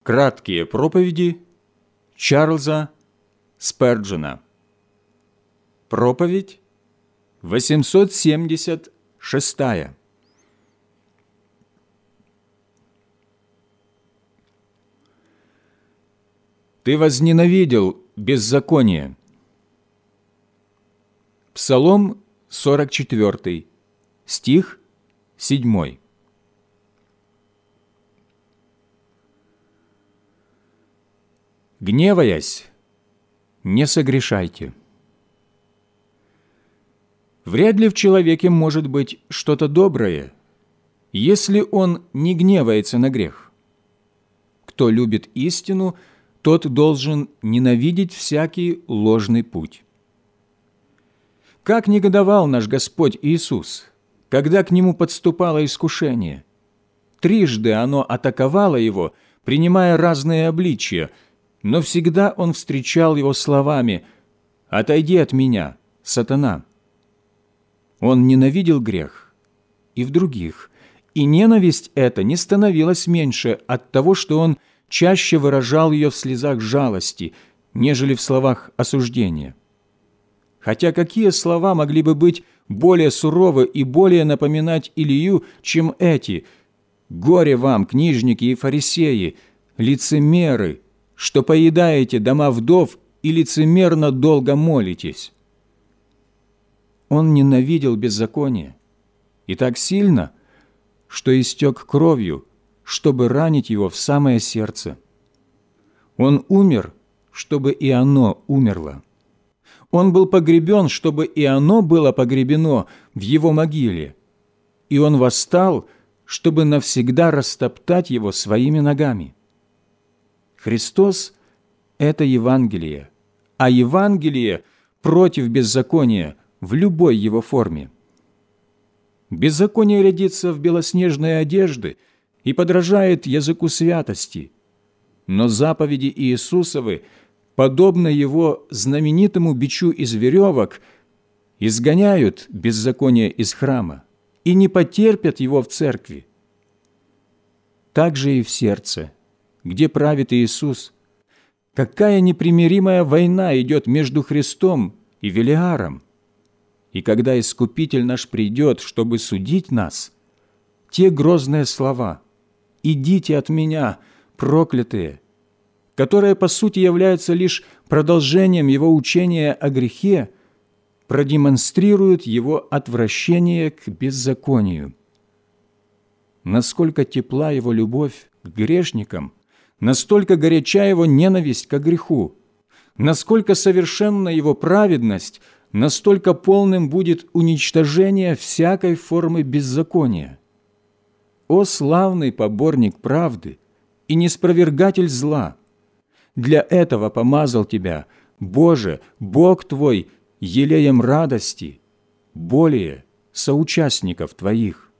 Краткие проповеди Чарльза Сперджена. Проповедь 876. Ты возненавидел беззаконие. Псалом 44, стих 7. Гневаясь, не согрешайте. Вряд ли в человеке может быть что-то доброе, если он не гневается на грех. Кто любит истину, тот должен ненавидеть всякий ложный путь. Как негодовал наш Господь Иисус, когда к Нему подступало искушение! Трижды оно атаковало Его, принимая разные обличия, но всегда Он встречал его словами: «Отойди от меня, сатана». Он ненавидел грех и в других, и ненависть эта не становилась меньше от того, что он чаще выражал ее в слезах жалости, нежели в словах осуждения. Хотя какие слова могли бы быть более суровы и более напоминать Илию, чем эти: «Горе вам, книжники и фарисеи, лицемеры, что поедаете дома вдов и лицемерно долго молитесь». Он ненавидел беззаконие, и так сильно, что истек кровью, чтобы ранить его в самое сердце. Он умер, чтобы и оно умерло. Он был погребен, чтобы и оно было погребено в его могиле. И он восстал, чтобы навсегда растоптать его своими ногами. Христос – это Евангелие, а Евангелие против беззакония в любой его форме. Беззаконие рядится в белоснежные одежды и подражает языку святости, но заповеди Иисусовы, подобно его знаменитому бичу из веревок, изгоняют беззаконие из храма и не потерпят его в церкви. Так же и в сердце, где правит Иисус, какая непримиримая война идет между Христом и Велиаром. И когда Искупитель наш придет, чтобы судить нас, те грозные слова «Идите от меня, проклятые», которые по сути являются лишь продолжением его учения о грехе, продемонстрируют его отвращение к беззаконию. Насколько тепла его любовь к грешникам, настолько горяча его ненависть ко греху, насколько совершенна его праведность, настолько полным будет уничтожение всякой формы беззакония. О славный поборник правды и неспровергатель зла! Для этого помазал тебя, Боже, Бог твой, елеем радости, более соучастников твоих.